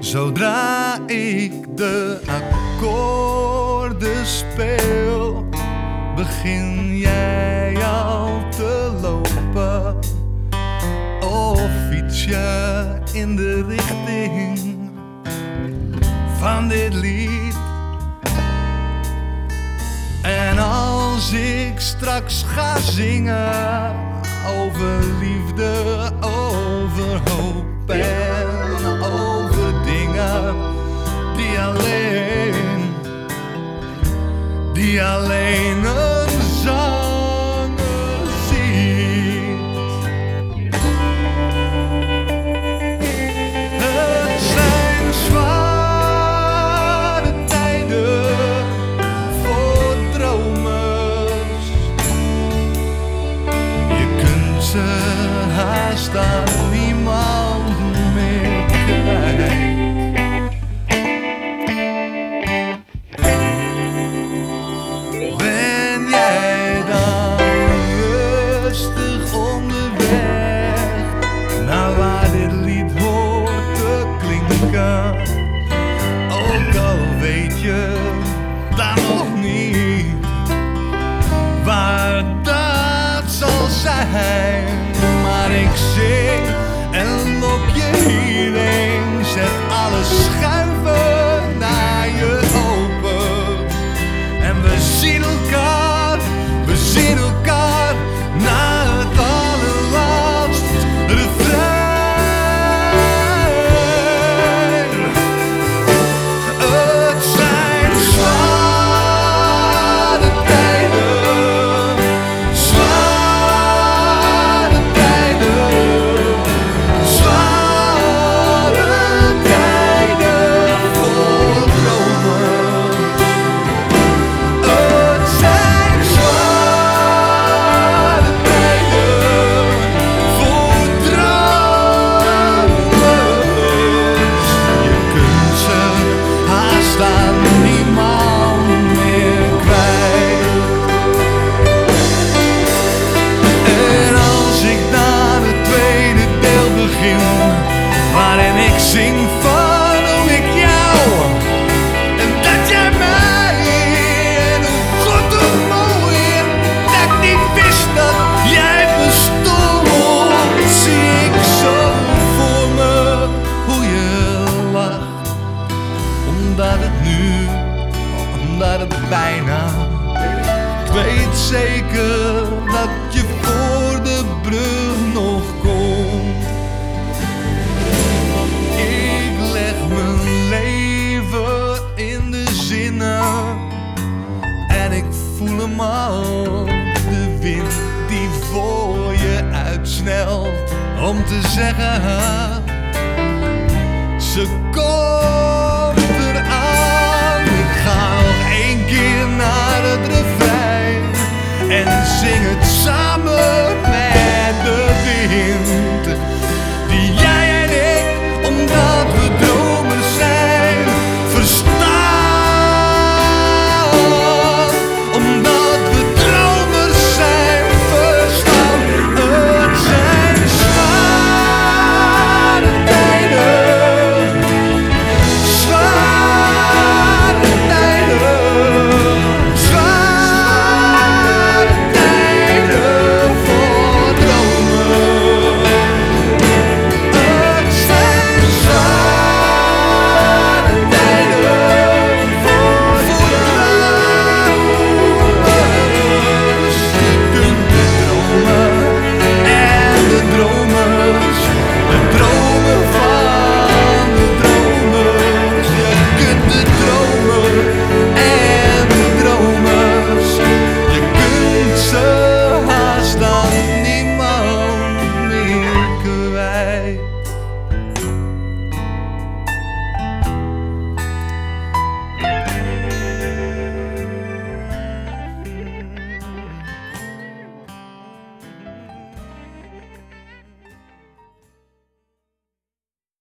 Zodra ik de akkoorden speel, begin jij al te lopen. Of fiets je in de richting van dit lied. En als ik straks ga zingen over liefde, over hoop en over dingen die alleen een zanger ziet. Het zijn zware tijden voor dromers. Je kunt ze haast aan niemand meer kwijt. Ben jij dan rustig onderweg naar waar dit lied hoort te klinken? Ook al weet je dan nog niet waar dat zal zijn. Maar ik zing en lok je hierheen, zet alle schuiven naar je open. En we zien elkaar naar het allerlaatst refrein. Het zijn zware tijden, zware tijden, zware tijden voor dromers. Het zijn zware tijden voor dromers. Je kunt ze haast aan niemand meer kwijt. En als ik naar het tweede deel begin, waarin ik zing van hoe ik jou en dat jij mij, en hoe goed hoe mooi, en dat ik niet wist dat jij bestond, zie ik zo voor me hoe je lacht. Omdat het bijna, ik weet zeker dat je voor de brug nog komt. Ik leg mijn leven in de zinnen en ik voel hem al, de wind die voor je uitsnelt, om te zeggen, ze komt eraan. Ik ga nog 1 keer naar het refrein en zing het samen met